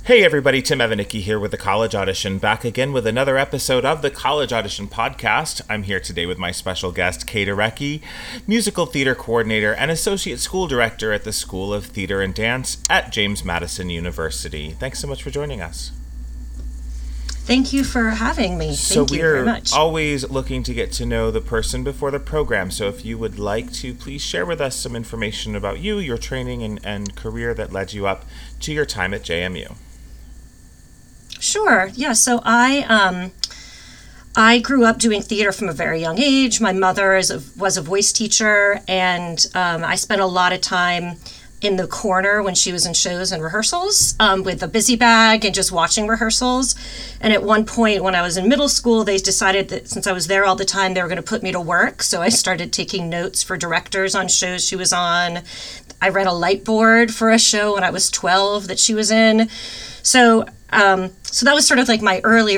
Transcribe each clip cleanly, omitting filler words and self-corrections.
Hey everybody, Tim Evanicki here with the College Audition, back again with another episode of the College Audition podcast. I'm here today with my special guest, Kate Arecki, musical theater coordinator and associate school director at the School of Theater and Dance at James Madison University. Thanks so much for joining us. Thank you for having me. Thank you very much. So we're always looking to get to know the person before the program. So if you would like to, please share with us some information about you, your training and career that led you up to your time at JMU. Sure. Yeah. So I grew up doing theater from a very young age. My mother was a voice teacher, and I spent a lot of time in the corner when she was in shows and rehearsals with a busy bag and just watching rehearsals. And at one point when I was in middle school, they decided that since I was there all the time, they were going to put me to work. So I started taking notes for directors on shows she was on. I read a light board for a show when I was 12 that she was in. So that was sort of like my early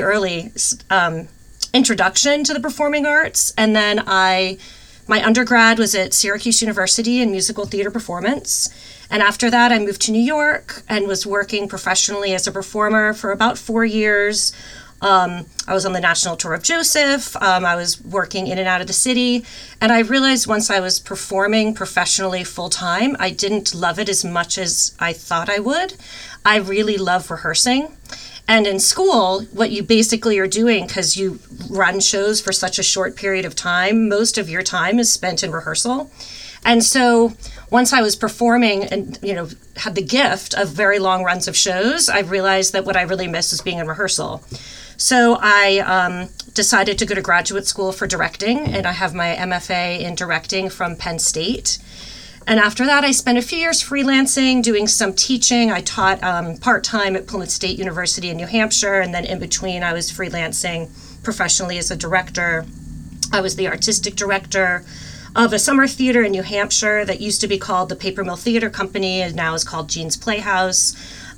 introduction to the performing arts. And then my undergrad was at Syracuse University in musical theater performance. And after that, I moved to New York and was working professionally as a performer for about 4 years. I was on the national tour of Joseph. I was working in and out of the city. And I realized once I was performing professionally full time, I didn't love it as much as I thought I would. I really love rehearsing. And in school, what you basically are doing, because you run shows for such a short period of time, most of your time is spent in rehearsal. And so once I was performing and, had the gift of very long runs of shows, I realized that what I really missed was being in rehearsal. So I decided to go to graduate school for directing, and I have my MFA in directing from Penn State. And after that, I spent a few years freelancing, doing some teaching. I taught part-time at Plymouth State University in New Hampshire, and then in between, I was freelancing professionally as a director. I was the artistic director of a summer theater in New Hampshire that used to be called the Paper Mill Theater Company and now is called Jean's Playhouse.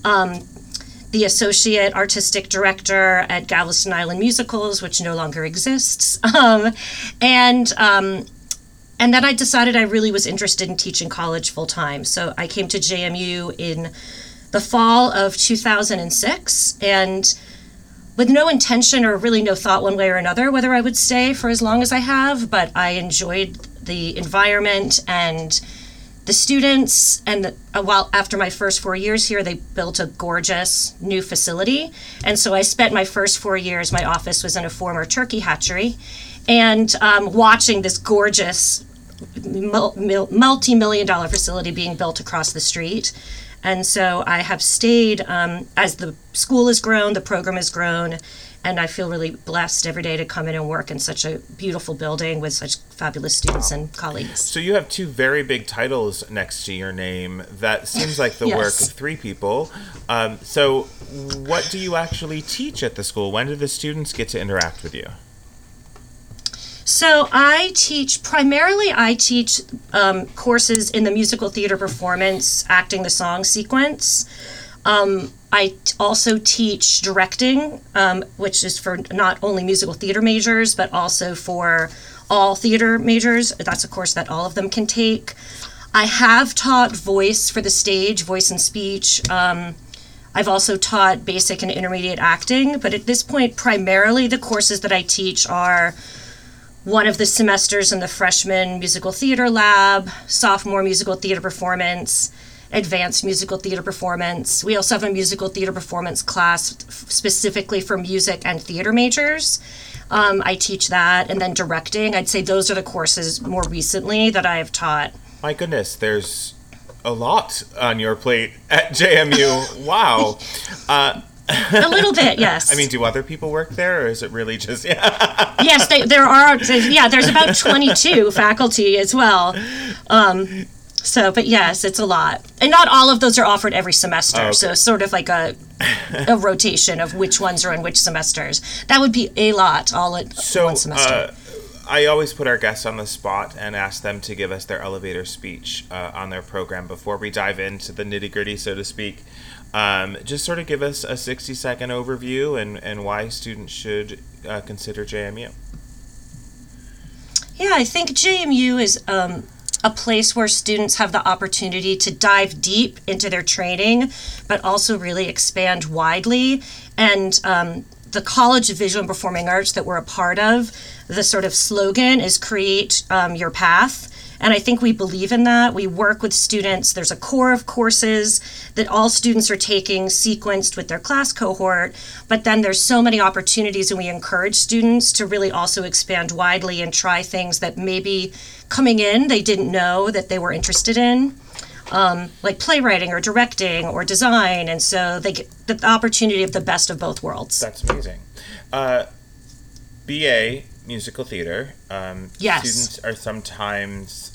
The associate artistic director at Galveston Island Musicals, which no longer exists. And then I decided I really was interested in teaching college full time. So I came to JMU in the fall of 2006, and with no intention or really no thought one way or another whether I would stay for as long as I have, but I enjoyed the environment and the students. And while after my first 4 years here, they built a gorgeous new facility. And so I spent my first 4 years, my office was in a former turkey hatchery, and watching this gorgeous multi-million-dollar facility being built across the street. And so I have stayed as the school has grown, the program has grown, and I feel really blessed every day to come in and work in such a beautiful building with such fabulous students and colleagues. So you have two very big titles next to your name. That seems like the Yes. work of three people. So what do you actually teach at the school? When do the students get to interact with you? So I teach courses in the musical theater performance, acting the song sequence. I also teach directing, which is for not only musical theater majors, but also for all theater majors. That's a course that all of them can take. I have taught voice for the stage, voice and speech. I've also taught basic and intermediate acting, but at this point, primarily the courses that I teach are one of the semesters in the freshman musical theater lab, sophomore musical theater performance, advanced musical theater performance. We also have a musical theater performance class specifically for music and theater majors. I teach that, and then directing. I'd say those are the courses more recently that I have taught. My goodness, there's a lot on your plate at JMU. Wow. A little bit, yes. I mean, do other people work there, or is it really just... Yeah. Yes, there are. Yeah, there's about 22 faculty as well. But yes, it's a lot. And not all of those are offered every semester. Okay. So sort of like a rotation of which ones are in which semesters. That would be a lot all at one semester. I always put our guests on the spot and ask them to give us their elevator speech on their program before we dive into the nitty-gritty, so to speak. Just sort of give us a 60-second overview and why students should consider JMU. Yeah, I think JMU is a place where students have the opportunity to dive deep into their training, but also really expand widely. And the College of Visual and Performing Arts that we're a part of, the sort of slogan is create your path. And I think we believe in that. We work with students. There's a core of courses that all students are taking sequenced with their class cohort. But then there's so many opportunities, and we encourage students to really also expand widely and try things that maybe coming in they didn't know that they were interested in, like playwriting or directing or design. And so they get the opportunity of the best of both worlds. That's amazing. BA musical theater. Yes. Students are sometimes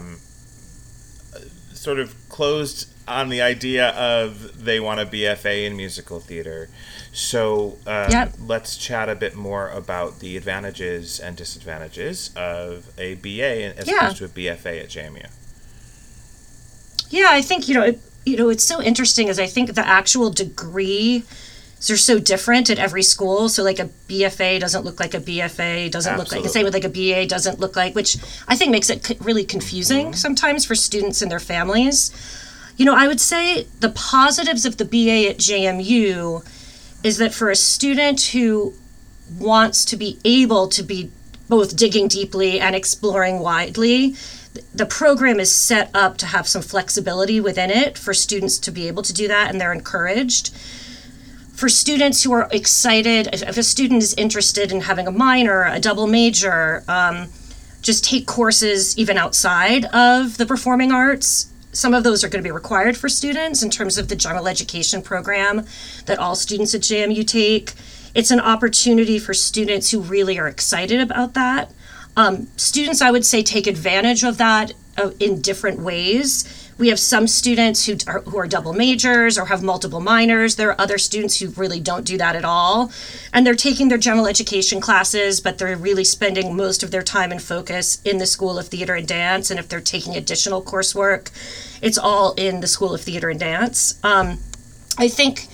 sort of closed on the idea of they want a BFA in musical theater. So let's chat a bit more about the advantages and disadvantages of a BA as opposed to a BFA at JMU. Yeah, I think, it's so interesting is I think the actual degree they're so different at every school. So like a BFA doesn't look like a BFA, doesn't look like the same with like a BA doesn't look like, which I think makes it really confusing sometimes for students and their families. I would say the positives of the BA at JMU is that for a student who wants to be able to be both digging deeply and exploring widely, the program is set up to have some flexibility within it for students to be able to do that, and they're encouraged. For students who are excited, if a student is interested in having a minor, a double major, just take courses even outside of the performing arts. Some of those are going to be required for students in terms of the general education program that all students at JMU take. It's an opportunity for students who really are excited about that. Students, I would say, take advantage of that in different ways. We have some students who are double majors or have multiple minors. There are other students who really don't do that at all. And they're taking their general education classes, but they're really spending most of their time and focus in the School of Theater and Dance. And if they're taking additional coursework, it's all in the School of Theater and Dance. I think,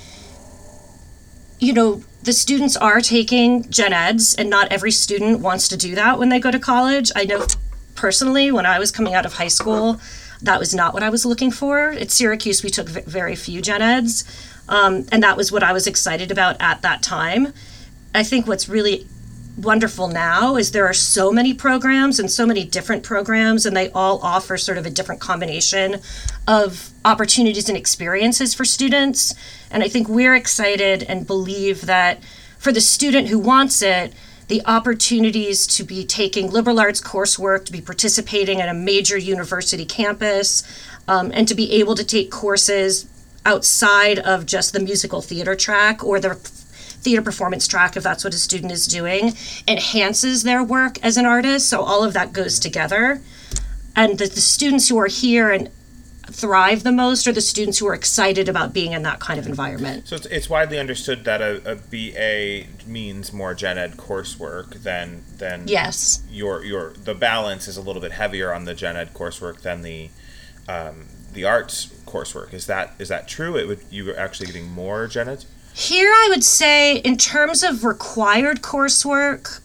the students are taking gen eds, and not every student wants to do that when they go to college. I know personally, when I was coming out of high school, that was not what I was looking for. At Syracuse, we took very few gen eds, and that was what I was excited about at that time. I think what's really wonderful now is there are so many programs and so many different programs, and they all offer sort of a different combination of opportunities and experiences for students. And I think we're excited and believe that for the student who wants it, the opportunities to be taking liberal arts coursework, to be participating at a major university campus, and to be able to take courses outside of just the musical theater track or the theater performance track, if that's what a student is doing, enhances their work as an artist. So all of that goes together. And the students who are here and thrive the most are the students who are excited about being in that kind of environment. So it's widely understood that a BA means more gen ed coursework than yes. The balance is a little bit heavier on the gen ed coursework than the arts coursework. Is that true? You're actually getting more gen ed? Here I would say in terms of required coursework,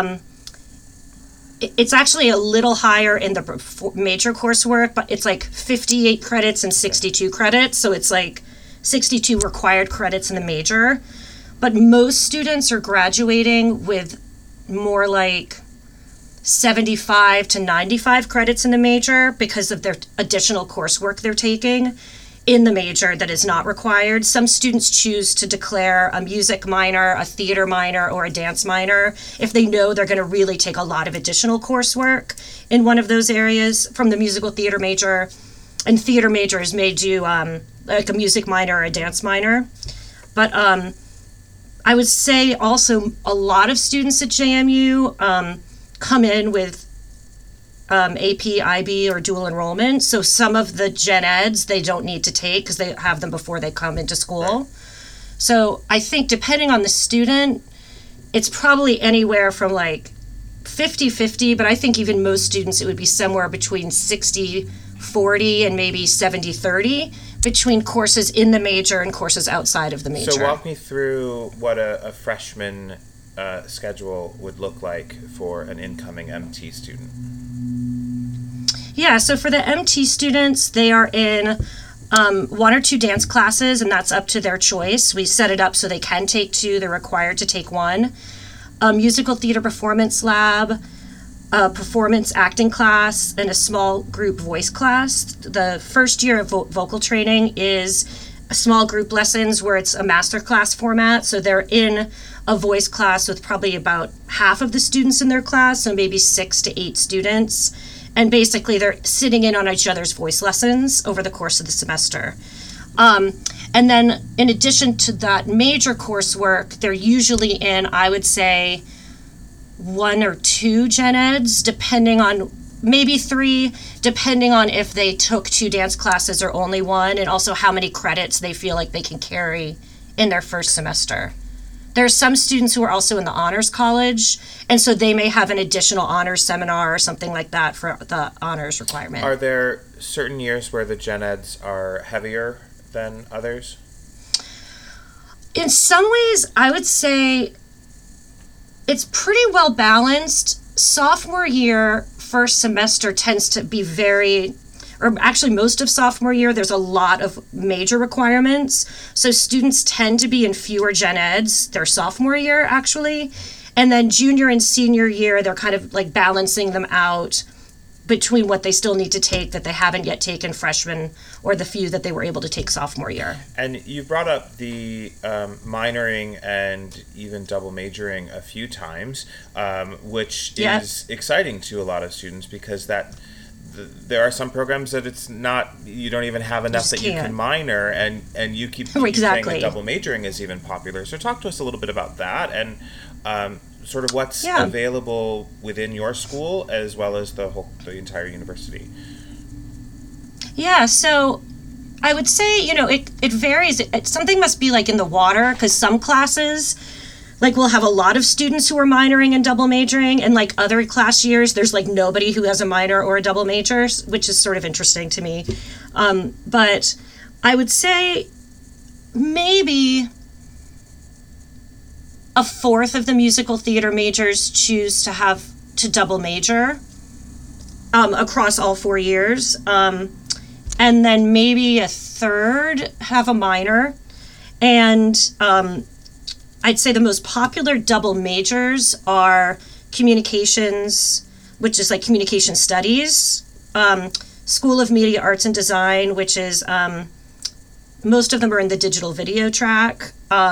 it's actually a little higher in the major coursework, but it's like 58 credits and 62 credits. So it's like 62 required credits in the major. But most students are graduating with more like 75 to 95 credits in the major because of their additional coursework they're taking in the major that is not required. Some students choose to declare a music minor, a theater minor, or a dance minor if they know they're going to really take a lot of additional coursework in one of those areas from the musical theater major. And theater majors may do like a music minor or a dance minor. But I would say also a lot of students at JMU come in with AP, IB, or dual enrollment. So some of the gen eds they don't need to take because they have them before they come into school. Right. So I think depending on the student, it's probably anywhere from like 50-50, but I think even most students it would be somewhere between 60-40 and maybe 70-30 between courses in the major and courses outside of the major. So walk me through what a freshman schedule would look like for an incoming MT student. Yeah, so for the MT students, they are in one or two dance classes, and that's up to their choice. We set it up so they can take two, they're required to take one. A musical theater performance lab, a performance acting class, and a small group voice class. The first year of vocal training is small group lessons where it's a master class format. So they're in a voice class with probably about half of the students in their class, so maybe 6 to 8 students. And basically they're sitting in on each other's voice lessons over the course of the semester. And then in addition to that major coursework, they're usually in, I would say, 1 or 2 gen eds, depending on, maybe 3, depending on if they took 2 dance classes or only 1, and also how many credits they feel like they can carry in their first semester. There are some students who are also in the honors college, and so they may have an additional honors seminar or something like that for the honors requirement. Are there certain years where the gen eds are heavier than others? In some ways, I would say it's pretty well balanced. Sophomore year, first semester tends to be or actually most of sophomore year, there's a lot of major requirements. So students tend to be in fewer gen eds their sophomore year, actually. And then junior and senior year, they're kind of like balancing them out between what they still need to take that they haven't yet taken freshman, or the few that they were able to take sophomore year. And you brought up the minoring and even double majoring a few times, which is exciting to a lot of students, because there are some programs that it's not, you don't even have enough that you can minor, and you keep saying that double majoring is even popular. So talk to us a little bit about that, and sort of what's available within your school as well as the entire university. Yeah, so I would say, it varies. Something must be like in the water, because some classes, like, we'll have a lot of students who are minoring and double majoring, and like other class years, there's like nobody who has a minor or a double major, which is sort of interesting to me. But I would say maybe a fourth of the musical theater majors choose to double major across all 4 years. And then maybe a third have a minor. And I'd say the most popular double majors are communications, which is like communication studies, School of Media Arts and Design, which is, most of them are in the digital video track,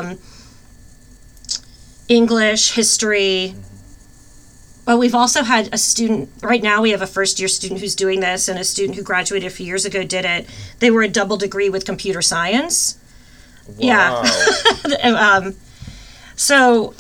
English, history. But we've also had a student, right now we have a first year student who's doing this, and a student who graduated a few years ago did it. They were a double degree with computer science. Wow. Yeah. So,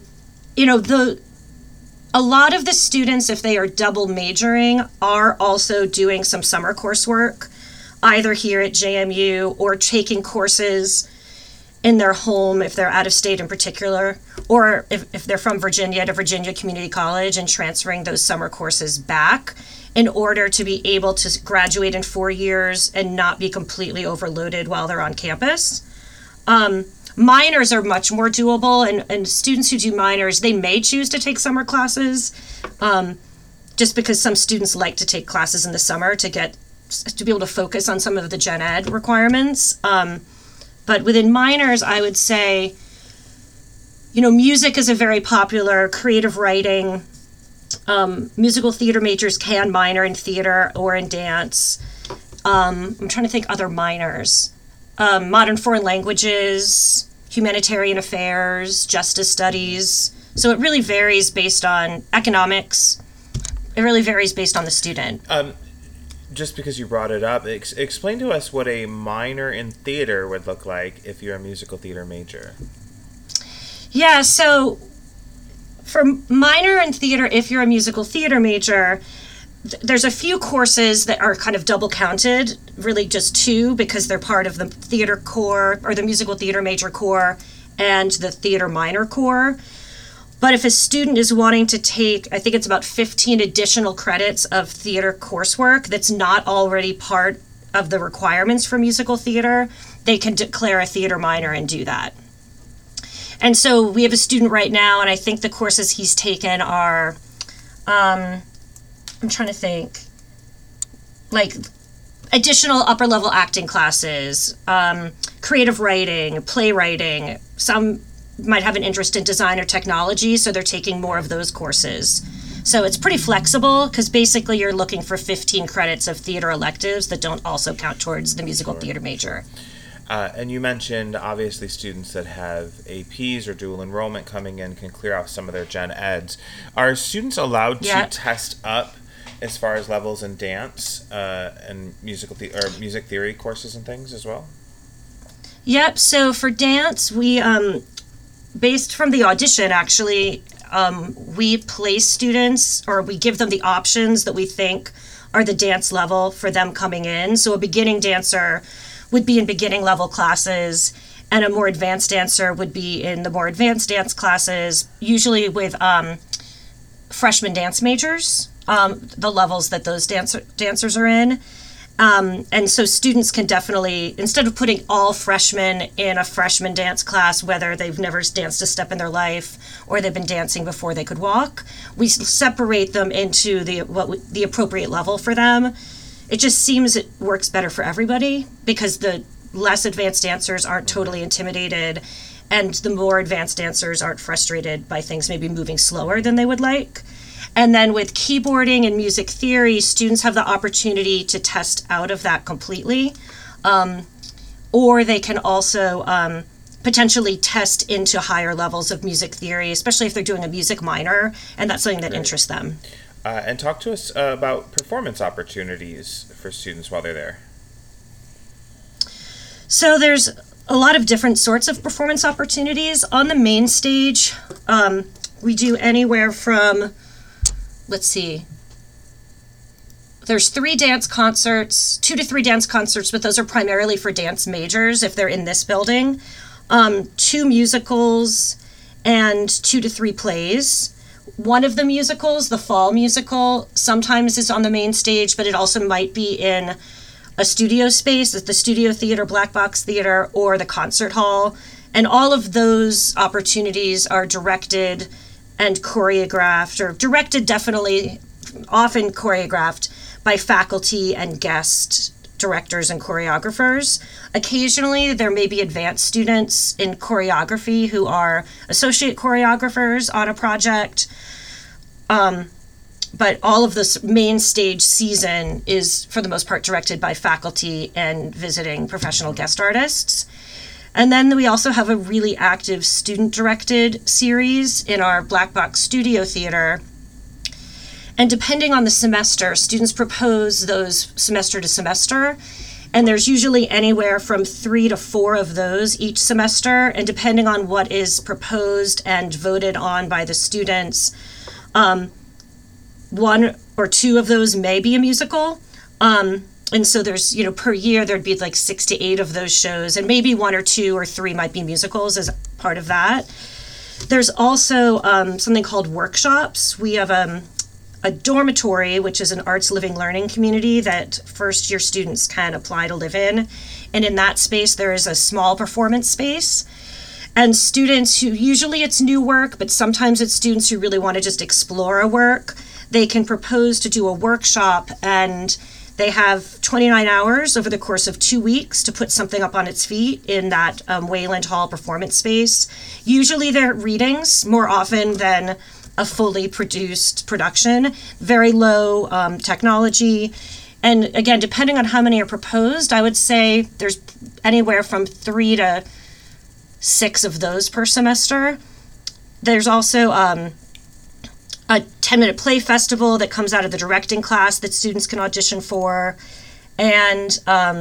a lot of the students, if they are double majoring, are also doing some summer coursework, either here at JMU or taking courses in their home if they're out of state in particular, or if they're from Virginia, to Virginia Community College, and transferring those summer courses back in order to be able to graduate in 4 years and not be completely overloaded while they're on campus. Minors are much more doable, and students who do minors, they may choose to take summer classes, just because some students like to take classes in the summer to be able to focus on some of the gen ed requirements. But within minors, I would say, music is a very popular, creative writing. Musical theater majors can minor in theater or in dance. I'm trying to think other minors. Modern foreign languages, humanitarian affairs, justice studies. So it really varies based on economics. It really varies based on the student. Just because you brought it up, explain to us what a minor in theater would look like if you're a musical theater major. Yeah, so for minor in theater, if you're a musical theater major, there's a few courses that are kind of double counted, really just 2, because they're part of the theater core, or the musical theater major core, and the theater minor core. But if a student is wanting to take, I think it's about 15 additional credits of theater coursework that's not already part of the requirements for musical theater, they can declare a theater minor and do that. And so we have a student right now, and I think the courses he's taken are, I'm trying to think, like additional upper level acting classes, creative writing, playwriting. Some might have an interest in design or technology, so they're taking more of those courses. So it's pretty flexible because basically you're looking for 15 credits of theater electives that don't also count towards the musical theater major. And you mentioned, obviously, students that have APs or dual enrollment coming in can clear off some of their gen eds. Are students allowed to test up as far as levels in dance and music theory courses and things as well? Yep. So for dance, we, based from the audition, actually, we place students, or we give them the options that we think are the dance level for them coming in. So a beginning dancer would be in beginning level classes, and a more advanced dancer would be in the more advanced dance classes, usually with freshman dance majors, the levels that those dancers are in. And so students can definitely, instead of putting all freshmen in a freshman dance class, whether they've never danced a step in their life or they've been dancing before they could walk, we separate them into the appropriate level for them. It just seems it works better for everybody because the less advanced dancers aren't totally intimidated, and the more advanced dancers aren't frustrated by things maybe moving slower than they would like. And then with keyboarding and music theory, students have the opportunity to test out of that completely, or they can also potentially test into higher levels of music theory, especially if they're doing a music minor, and that's something that interests them. And talk to us about performance opportunities for students while they're there. So there's a lot of different sorts of performance opportunities. On the main stage, we do anywhere from, there's 2 to 3 dance concerts, but those are primarily for dance majors if they're in this building, 2 musicals, and 2 to 3 plays. One of the musicals, the fall musical, sometimes is on the main stage, but it also might be in a studio space at the Studio Theater, Black Box Theater, or the concert hall. And all of those opportunities are directed and choreographed, or directed definitely, often choreographed by faculty and guest directors and choreographers. Occasionally, there may be advanced students in choreography who are associate choreographers on a project. But all of this main stage season is, for the most part, directed by faculty and visiting professional guest artists. And then we also have a really active student-directed series in our Black Box Studio Theater. And depending on the semester, students propose those semester to semester. And there's usually anywhere from 3 to 4 of those each semester. And depending on what is proposed and voted on by the students, 1 or 2 of those may be a musical. And so there's, per year, there'd be like 6 to 8 of those shows, and maybe 1 or 2 or 3 might be musicals as part of that. There's also something called workshops. We have a dormitory, which is an arts living learning community that first year students can apply to live in. And in that space, there is a small performance space. And students who, usually it's new work, but sometimes it's students who really want to just explore a work, they can propose to do a workshop, and they have 29 hours over the course of 2 weeks to put something up on its feet in that Wayland Hall performance space. Usually they're readings more often than a fully produced production, very low technology. And again, depending on how many are proposed, I would say there's anywhere from 3 to 6 of those per semester. There's also a 10-minute play festival that comes out of the directing class that students can audition for, and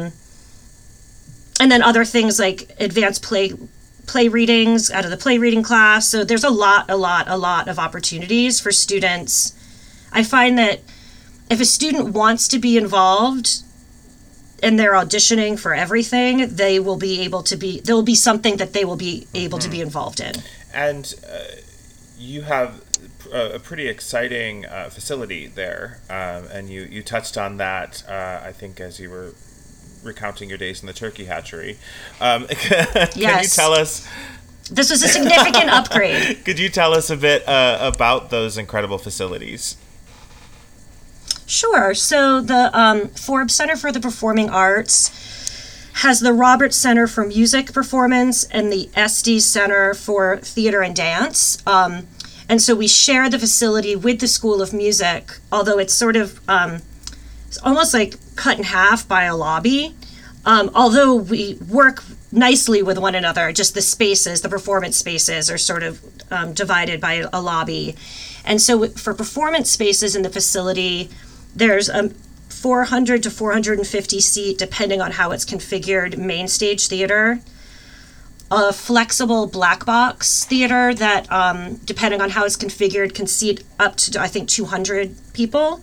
then other things like advanced play readings out of the play reading class. So there's a lot of opportunities for students. I find that if a student wants to be involved and they're auditioning for everything, there will be something that they will be able to be involved in. And you have a pretty exciting facility there, and you touched on that, I think, as you were recounting your days in the turkey hatchery. Can you tell us... This was a significant upgrade. Could you tell us a bit about those incredible facilities? Sure. So the Forbes Center for the Performing Arts has the Roberts Center for Music Performance and the Estes Center for Theater and Dance. And so we share the facility with the School of Music, although it's sort of it's almost like cut in half by a lobby. Although we work nicely with one another, just the spaces, the performance spaces are sort of divided by a lobby. And so for performance spaces in the facility, there's a 400 to 450 seat, depending on how it's configured, main stage theater, a flexible black box theater that, depending on how it's configured, can seat up to, I think, 200 people,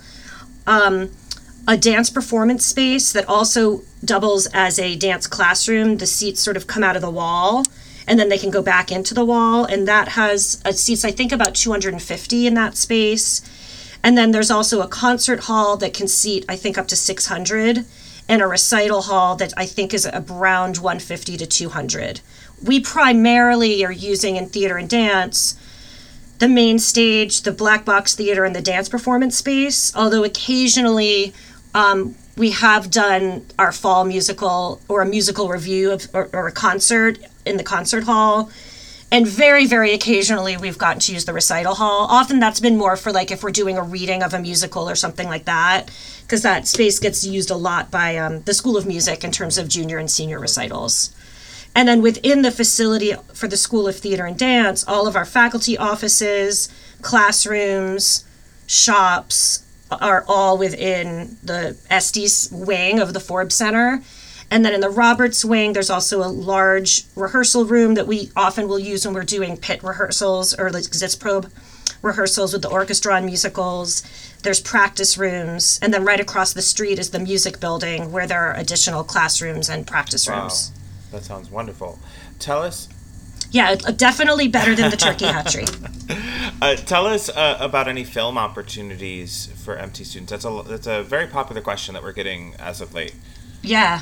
a dance performance space that also doubles as a dance classroom. The seats sort of come out of the wall, and then they can go back into the wall, and that has seats, I think, about 250 in that space. And then there's also a concert hall that can seat, I think, up to 600, and a recital hall that I think is around 150 to 200. We primarily are using in theater and dance the main stage, the black box theater, and the dance performance space, although occasionally we have done our fall musical or a musical review of, or a concert in the concert hall. And very, very occasionally we've gotten to use the recital hall. Often that's been more for like if we're doing a reading of a musical or something like that, because that space gets used a lot by the School of Music in terms of junior and senior recitals. And then within the facility for the School of Theater and Dance, all of our faculty offices, classrooms, shops are all within the Estes wing of the Forbes Center. And then in the Roberts wing, there's also a large rehearsal room that we often will use when we're doing pit rehearsals or like Sitzprobe rehearsals with the orchestra and musicals. There's practice rooms. And then right across the street is the music building where there are additional classrooms and practice rooms. That sounds wonderful. Tell us. Yeah, definitely better than the turkey hatchery. Tell us about any film opportunities for MT students. That's a very popular question that we're getting as of late. Yeah.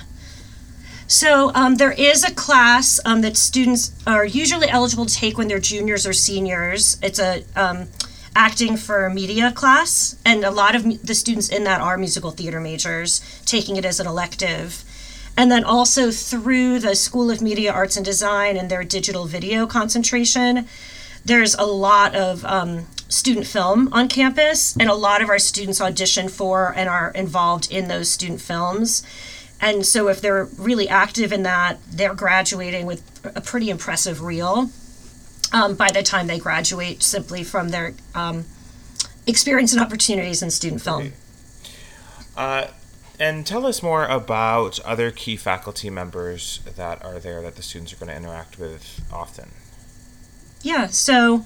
So there is a class that students are usually eligible to take when they're juniors or seniors. It's a acting for media class, and a lot of the students in that are musical theater majors, taking it as an elective. And then also through the School of Media Arts and Design and their digital video concentration, there's a lot of student film on campus, and a lot of our students audition for and are involved in those student films. And so if they're really active in that, they're graduating with a pretty impressive reel by the time they graduate, simply from their experience and opportunities in student film. And tell us more about other key faculty members that are there that the students are going to interact with often. Yeah, so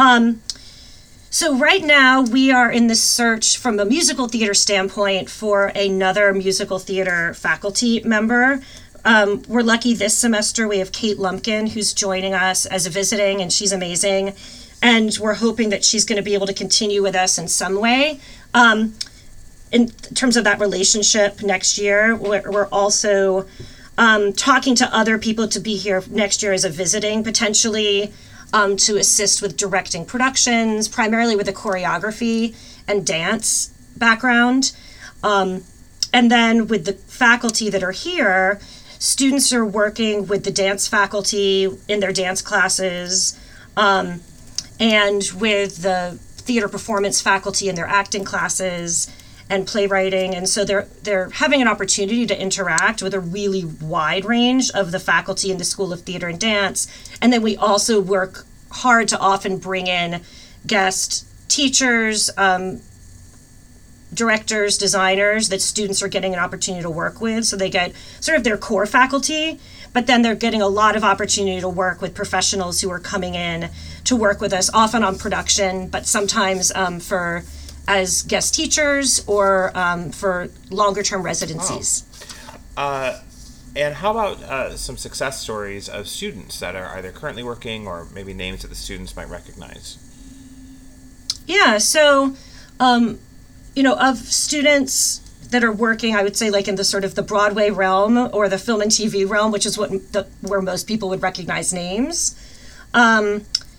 right now we are in the search from a musical theater standpoint for another musical theater faculty member. We're lucky this semester we have Kate Lumpkin, who's joining us as a visiting, and she's amazing. And we're hoping that she's going to be able to continue with us in some way. In terms of that relationship next year, we're also talking to other people to be here next year as a visiting, potentially to assist with directing productions, primarily with a choreography and dance background. And then with the faculty that are here, students are working with the dance faculty in their dance classes, and with the theater performance faculty in their acting classes and playwriting. And so they're having an opportunity to interact with a really wide range of the faculty in the School of Theater and Dance. And then we also work hard to often bring in guest teachers, directors, designers that students are getting an opportunity to work with. So they get sort of their core faculty, but then they're getting a lot of opportunity to work with professionals who are coming in to work with us, often on production, but sometimes as guest teachers or for longer term residencies. Wow. And how about some success stories of students that are either currently working or maybe names that the students might recognize? Yeah, so, of students that are working, I would say like in the sort of the Broadway realm or the film and TV realm, which is where most people would recognize names.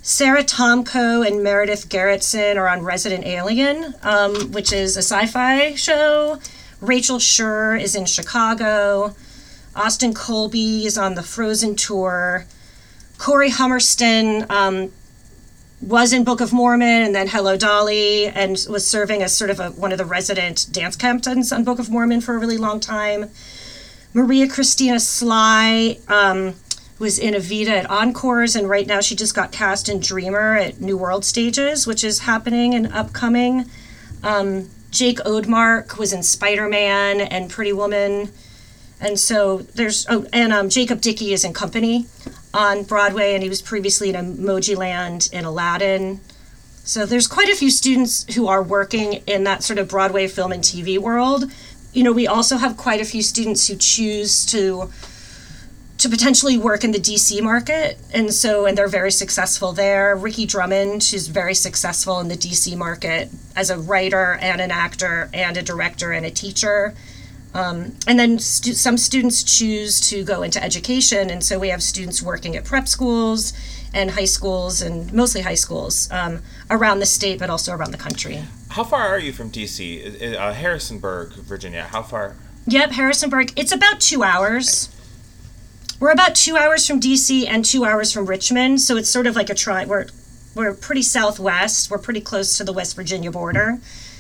Sarah Tomko and Meredith Gerritsen are on Resident Alien, which is a sci-fi show. Rachel Schur is in Chicago. Austin Colby is on the Frozen tour. Corey Hummerston was in Book of Mormon and then Hello Dolly, and was serving as sort of one of the resident dance captains on Book of Mormon for a really long time. Maria Christina Sly was in Evita at Encores, and right now she just got cast in Dreamer at New World Stages, which is happening and upcoming. Jake Odemark was in Spider-Man and Pretty Woman. And so there's, Jacob Dickey is in Company on Broadway, and he was previously in Emojiland and Aladdin. So there's quite a few students who are working in that sort of Broadway film and TV world. We also have quite a few students who choose to potentially work in the DC market, and they're very successful there. Ricky Drummond, who's very successful in the DC market as a writer and an actor and a director and a teacher. And then some students choose to go into education, and so we have students working at prep schools and high schools, and mostly high schools, around the state, but also around the country. How far are you from DC? Harrisonburg, Virginia. How far? Yep, Harrisonburg. It's about 2 hours. We're about 2 hours from DC and 2 hours from Richmond, so it's sort of like we're pretty southwest. We're pretty close to the West Virginia border,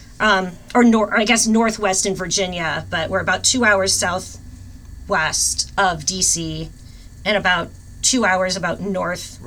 northwest in Virginia, but we're about 2 hours southwest of DC, and about 2 hours about northwest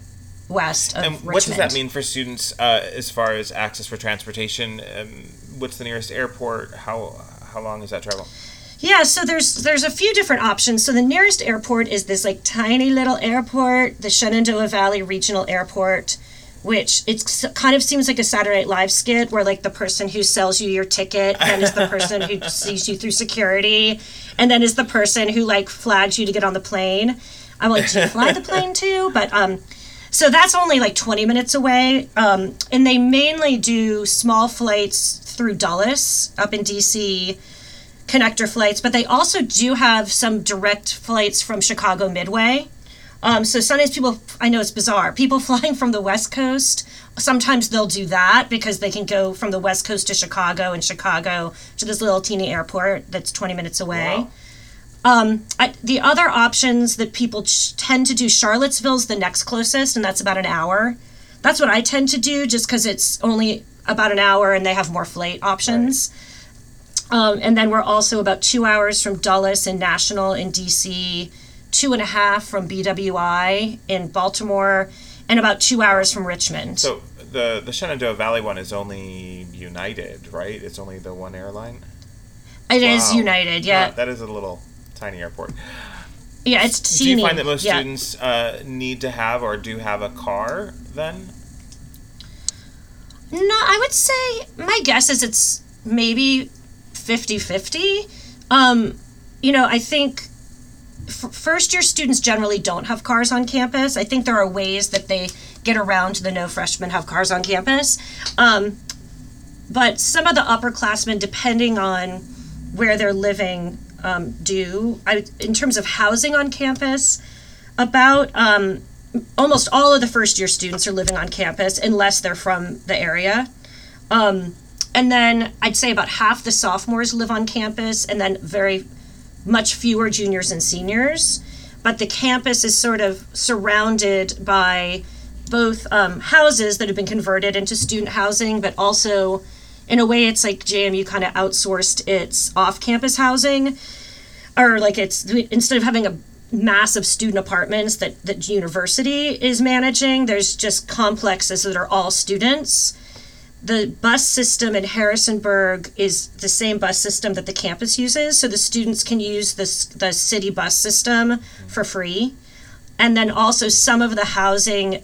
of and Richmond. What does that mean for students as far as access for transportation? What's the nearest airport? How long is that travel? Yeah, so there's a few different options. So the nearest airport is this like tiny little airport, the Shenandoah Valley Regional Airport, which it kind of seems like a Saturday Night Live skit where like the person who sells you your ticket then is the person who sees you through security, and then is the person who like flags you to get on the plane. I'm like, do you fly the plane too? But so that's only like 20 minutes away, and they mainly do small flights through Dulles up in DC, connector flights, but they also do have some direct flights from Chicago Midway. So sometimes I know it's bizarre, people flying from the West Coast, sometimes they'll do that because they can go from the West Coast to Chicago and Chicago to this little teeny airport that's 20 minutes away. Wow. The other options that people tend to do, Charlottesville's the next closest, and that's about an hour. That's what I tend to do just because it's only about an hour and they have more flight options. Right. And then we're also about 2 hours from Dulles and National in DC, 2.5 from BWI in Baltimore, and about 2 hours from Richmond. So the Shenandoah Valley one is only United, right? It's only the one airline? It is United, yeah. That is a little tiny airport. Yeah, it's teeny. Do you find that most students need to have or do have a car then? No, I would say my guess is it's maybe 50-50. I think first-year students generally don't have cars on campus. I think there are ways that they get around the no freshmen have cars on campus. But some of the upperclassmen, depending on where they're living, do. In terms of housing on campus, about almost all of the first-year students are living on campus unless they're from the area. And then I'd say about half the sophomores live on campus, and then very much fewer juniors and seniors. But the campus is sort of surrounded by both houses that have been converted into student housing, but also, in a way, it's like JMU kind of outsourced its off-campus housing, or like it's, instead of having a mass of student apartments that university is managing, there's just complexes that are all students. The bus system in Harrisonburg is the same bus system that the campus uses, so the students can use the city bus system for free. And then also some of the housing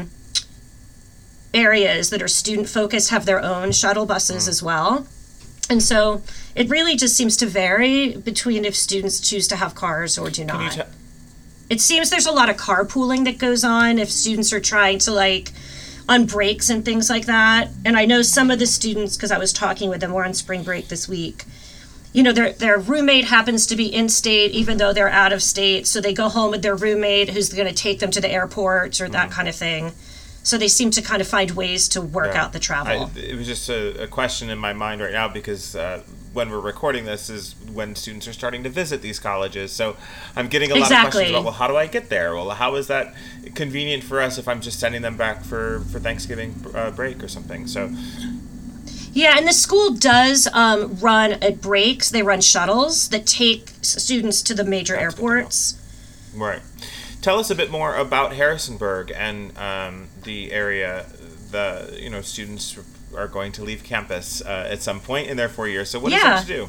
areas that are student-focused have their own shuttle buses as well. And so it really just seems to vary between if students choose to have cars or do not. It seems there's a lot of carpooling that goes on if students are trying to on breaks and things like that. And I know some of the students, because I was talking with them, we're on spring break this week, their roommate happens to be in state even though they're out of state, so they go home with their roommate who's going to take them to the airport or that kind of thing. So they seem to kind of find ways to work out the travel. It was just a question in my mind right now because when we're recording this is when students are starting to visit these colleges. So I'm getting a lot of questions about, well, how do I get there? Well, how is that convenient for us if I'm just sending them back for Thanksgiving break or something? So. Yeah, and the school does run at breaks. They run shuttles that take students to the major airports. Right. Tell us a bit more about Harrisonburg and the area. Students are going to leave campus at some point in their 4 years. So what is there to do?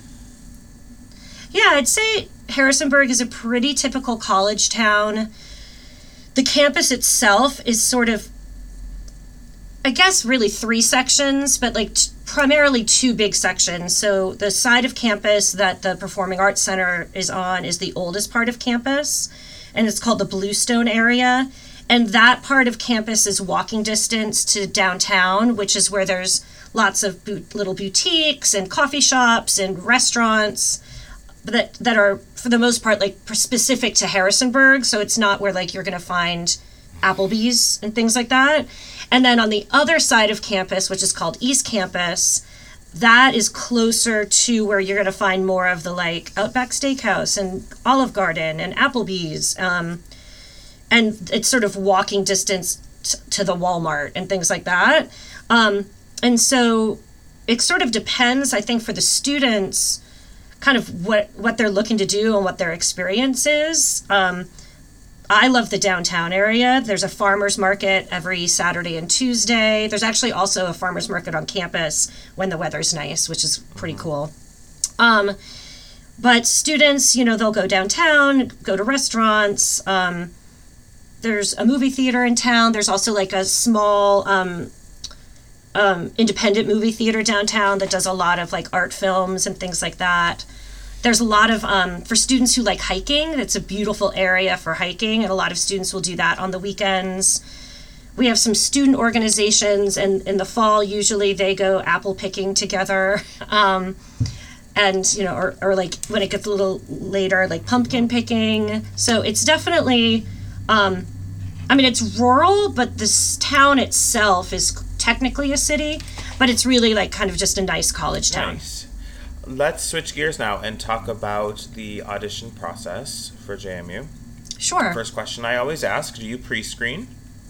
Yeah, I'd say Harrisonburg is a pretty typical college town. The campus itself is sort of, I guess, really 3 sections, but primarily 2 big sections. So the side of campus that the Performing Arts Center is on is the oldest part of campus, and it's called the Bluestone area. And that part of campus is walking distance to downtown, which is where there's lots of little boutiques and coffee shops and restaurants that are, for the most part, specific to Harrisonburg. So it's not where you're going to find Applebee's and things like that. And then on the other side of campus, which is called East Campus, that is closer to where you're going to find more of the Outback Steakhouse and Olive Garden and Applebee's. And it's sort of walking distance to the Walmart and things like that. And so it sort of depends, I think, for the students, kind of what they're looking to do and what their experience is. I love the downtown area. There's a farmer's market every Saturday and Tuesday. There's actually also a farmer's market on campus when the weather's nice, which is pretty cool. But students, they'll go downtown, go to restaurants. There's a movie theater in town. There's also a small independent movie theater downtown that does a lot of art films and things like that. There's a lot of, for students who like hiking, it's a beautiful area for hiking, and a lot of students will do that on the weekends. We have some student organizations, and in the fall, usually they go apple picking together. And, or when it gets a little later, pumpkin picking. So it's definitely, it's rural, but this town itself is technically a city, but it's really kind of just a nice college town. Nice. Let's switch gears now and talk about the audition process for JMU. Sure. First question I always ask, do you pre-screen?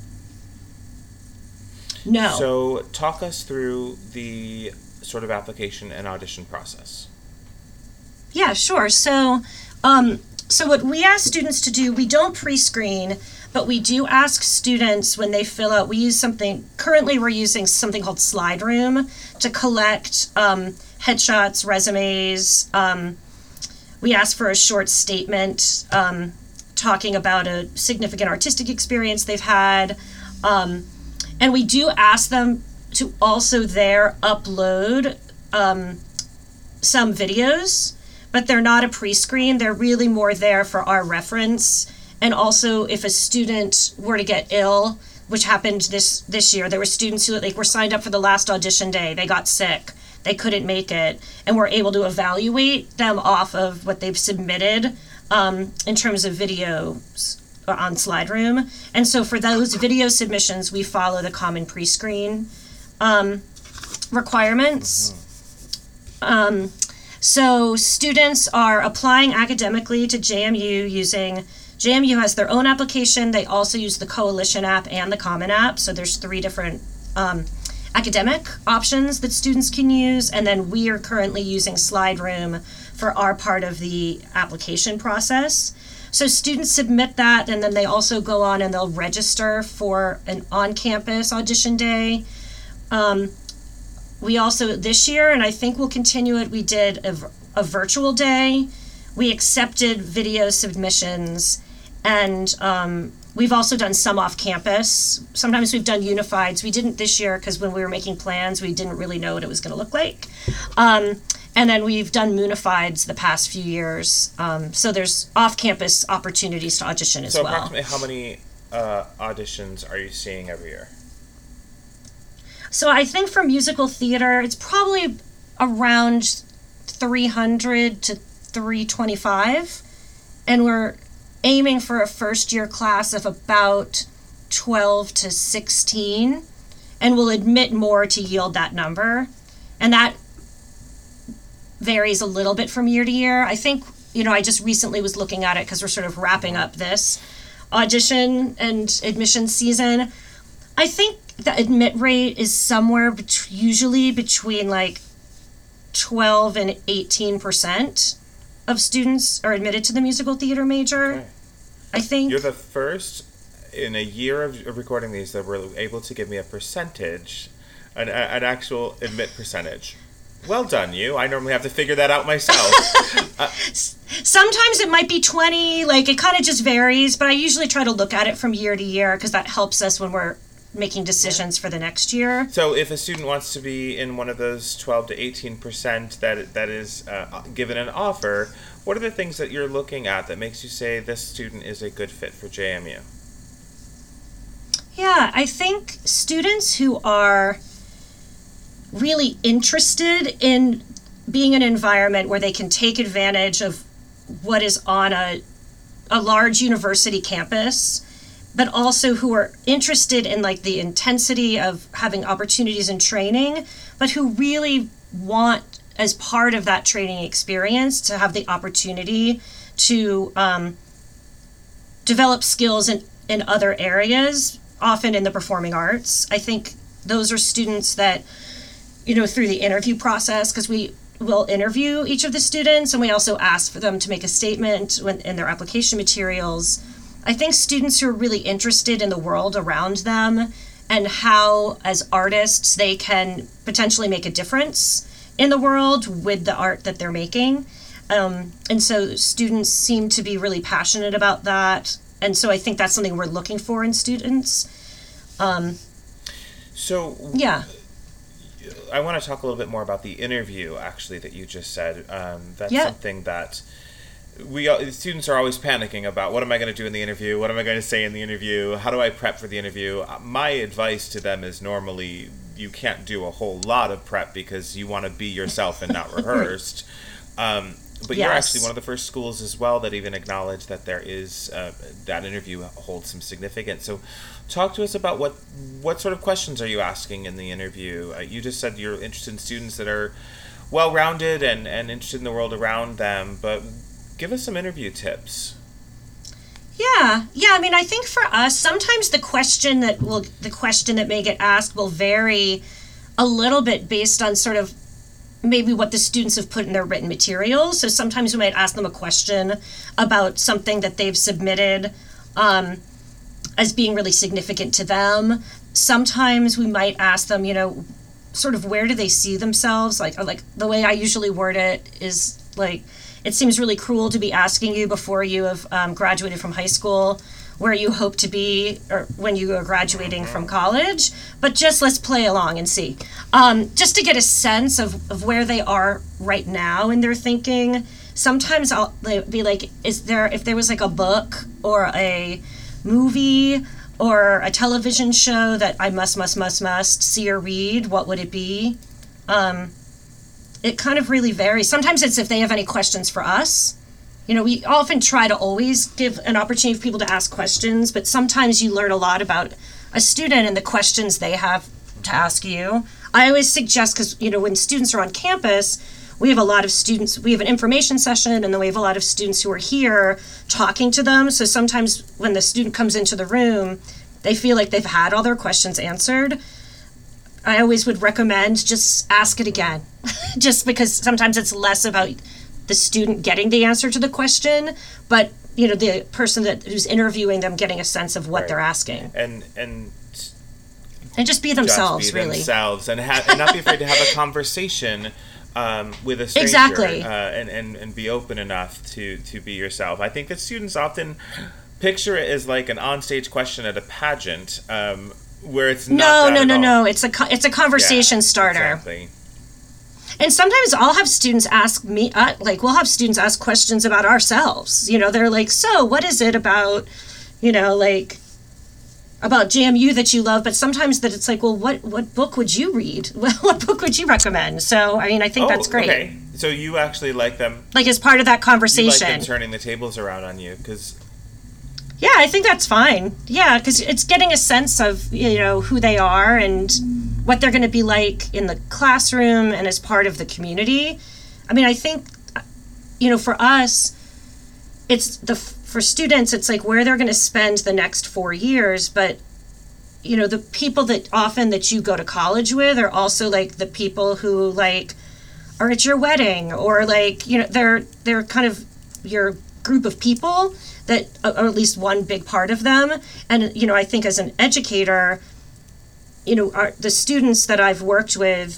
No. So talk us through the sort of application and audition process. Yeah, sure. So what we ask students to do, we don't pre-screen, but we do ask students when they fill out, currently we're using something called Slide Room to collect headshots, resumes. We ask for a short statement talking about a significant artistic experience they've had. And we do ask them to also there upload some videos, but they're not a pre-screen. They're really more there for our reference. And also if a student were to get ill, which happened this year, there were students who were signed up for the last audition day. They got sick. They couldn't make it. And we're able to evaluate them off of what they've submitted in terms of videos on Slide Room. And so for those video submissions, we follow the common pre-screen requirements. So students are applying academically to JMU using, JMU has their own application. They also use the Coalition app and the Common app. So there's 3 different academic options that students can use. And then we are currently using Slide Room for our part of the application process. So students submit that, and then they also go on and they'll register for an on-campus audition day. We also, this year, and I think we'll continue it, we did a virtual day. We accepted video submissions, and we've also done some off-campus. Sometimes we've done unifieds. We didn't this year because when we were making plans, we didn't really know what it was going to look like. And then we've done Moonifieds the past few years. So there's off-campus opportunities to audition as well. So approximately how many auditions are you seeing every year? So I think for musical theater, it's probably around 300 to 325. And we're aiming for a first-year class of about 12 to 16, and will admit more to yield that number. And that varies a little bit from year to year. I think, I just recently was looking at it because we're sort of wrapping up this audition and admission season. I think the admit rate is somewhere usually between like 12 and 18% of students are admitted to the musical theater major. Okay. I think. You're the first in a year of recording these that were able to give me a percentage, an actual admit percentage. Well done, you. I normally have to figure that out myself. Sometimes it might be 20, like it kind of just varies, but I usually try to look at it from year to year because that helps us when we're making decisions for the next year. So if a student wants to be in one of those 12 to 18% that is given an offer, what are the things that you're looking at that makes you say this student is a good fit for JMU? Yeah, I think students who are really interested in being in an environment where they can take advantage of what is on a large university campus, but also who are interested in like the intensity of having opportunities and training, but who really want, as part of that training experience, to have the opportunity to develop skills in other areas, often in the performing arts. I think those are students that, through the interview process, because we will interview each of the students and we also ask for them to make a statement in their application materials. I think students who are really interested in the world around them and how, as artists, they can potentially make a difference in the world with the art that they're making. And so students seem to be really passionate about that. And so I think that's something we're looking for in students. Yeah. I want to talk a little bit more about the interview, actually, that you just said. That's something that students are always panicking about. What am I going to do in the interview? What am I going to say in the interview? How do I prep for the interview? My advice to them is normally you can't do a whole lot of prep because you want to be yourself and not rehearsed. But you're actually one of the first schools as well that even acknowledge that there is that interview holds some significance. So talk to us about what sort of questions are you asking in the interview? You just said you're interested in students that are well-rounded and interested in the world around them, but give us some interview tips. Yeah. I mean, I think for us, sometimes the question that may get asked will vary a little bit based on sort of maybe what the students have put in their written materials. So sometimes we might ask them a question about something that they've submitted as being really significant to them. Sometimes we might ask them, sort of where do they see themselves? Like the way I usually word it is like, it seems really cruel to be asking you before you have graduated from high school where you hope to be or when you are graduating from college, but just let's play along and see. Just to get a sense of where they are right now in their thinking. Sometimes I'll be like, if there was like a book or a movie or a television show that I must see or read, what would it be? It kind of really varies. Sometimes it's if they have any questions for us. We often try to always give an opportunity for people to ask questions, but sometimes you learn a lot about a student and the questions they have to ask you. I always suggest, because, when students are on campus, we have a lot of students, we have an information session, and then we have a lot of students who are here talking to them. So sometimes when the student comes into the room, they feel like they've had all their questions answered. I always would recommend just ask it again, just because sometimes it's less about the student getting the answer to the question, but the person who's interviewing them getting a sense of what they're asking, and just be themselves, just be really themselves, and not be afraid to have a conversation with a stranger, exactly, and be open enough to be yourself. I think that students often picture it as like an onstage question at a pageant, where it's not. No. It's a conversation starter. Exactly. And sometimes I'll have students ask me, we'll have students ask questions about ourselves. They're like, so what is it about, about JMU that you love? But sometimes that it's like, well, what book would you read? Well, what book would you recommend? So, I mean, I think that's great. Okay. So you actually like them. Like as part of that conversation. You like them turning the tables around on you because. Yeah, I think that's fine. Yeah, because it's getting a sense of, who they are and what they're going to be like in the classroom and as part of the community. I mean, I think, for us, for students, it's like where they're going to spend the next 4 years. But, the people that you go to college with are also like the people who like are at your wedding, or like, they're kind of your group of people that, or at least one big part of them. And, I think as an educator, the students that I've worked with,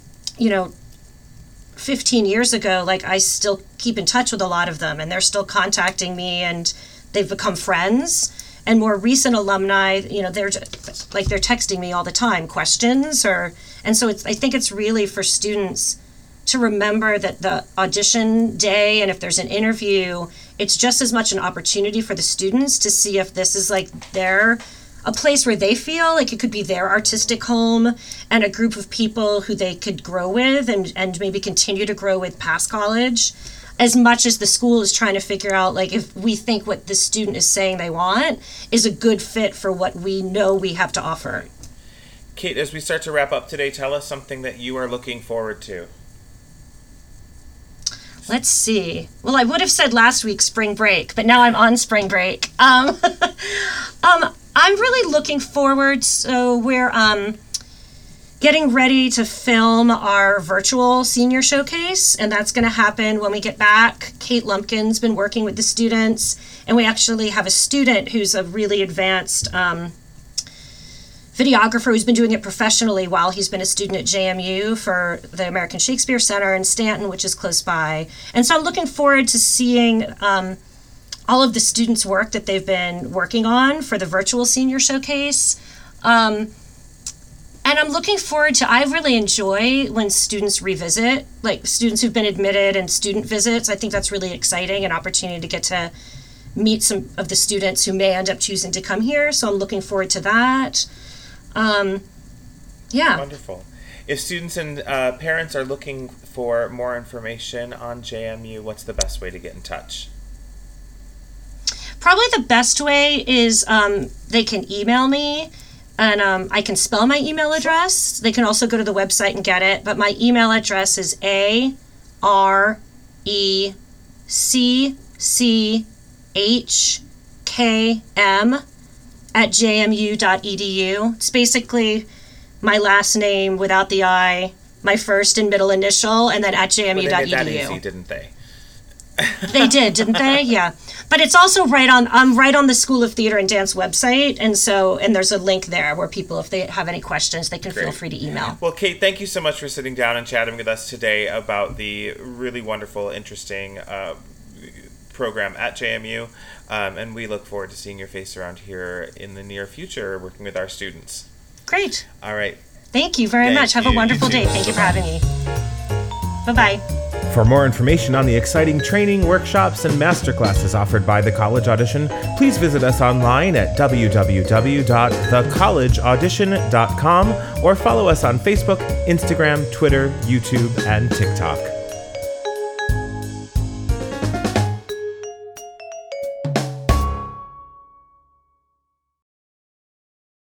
15 years ago, like I still keep in touch with a lot of them, and they're still contacting me, and they've become friends. And more recent alumni, they're just, like, they're texting me all the time, questions, and so I think it's really for students to remember that the audition day, and if there's an interview, it's just as much an opportunity for the students to see if this is like a place where they feel like it could be their artistic home, and a group of people who they could grow with and maybe continue to grow with past college, as much as the school is trying to figure out, like, if we think what the student is saying they want is a good fit for what we know we have to offer. Kate, as we start to wrap up today, tell us something that you are looking forward to. Let's see. Well, I would have said last week spring break, but now I'm on spring break. I'm really looking forward. So we're getting ready to film our virtual senior showcase, and that's going to happen when we get back. Kate Lumpkin's been working with the students, and we actually have a student who's a really advanced videographer who's been doing it professionally while he's been a student at JMU for the American Shakespeare Center in Stanton, which is close by. And so I'm looking forward to seeing all of the students' work that they've been working on for the virtual senior showcase. And I'm looking forward to, I really enjoy when students revisit, like students who've been admitted and student visits. I think that's really exciting, an opportunity to get to meet some of the students who may end up choosing to come here. So I'm looking forward to that. Yeah. Wonderful. If students and parents are looking for more information on JMU, what's the best way to get in touch? Probably the best way is they can email me, and I can spell my email address. They can also go to the website and get it, but my email address is areckm@jmu.edu. It's basically my last name without the I, my first and middle initial, and then @jmu.edu. Well, they made that easy, didn't they? They did, didn't they? Yeah. But it's also right on the School of Theater and Dance website, and there's a link there where people, if they have any questions, they can feel free to email. Well, Kate, thank you so much for sitting down and chatting with us today about the really wonderful, interesting program at JMU, and we look forward to seeing your face around here in the near future, working with our students. Great. All right. Thank you very much. Have a wonderful day. Thank you for having me. Bye-bye. For more information on the exciting training, workshops, and masterclasses offered by The College Audition, please visit us online at www.thecollegeaudition.com or follow us on Facebook, Instagram, Twitter, YouTube, and TikTok.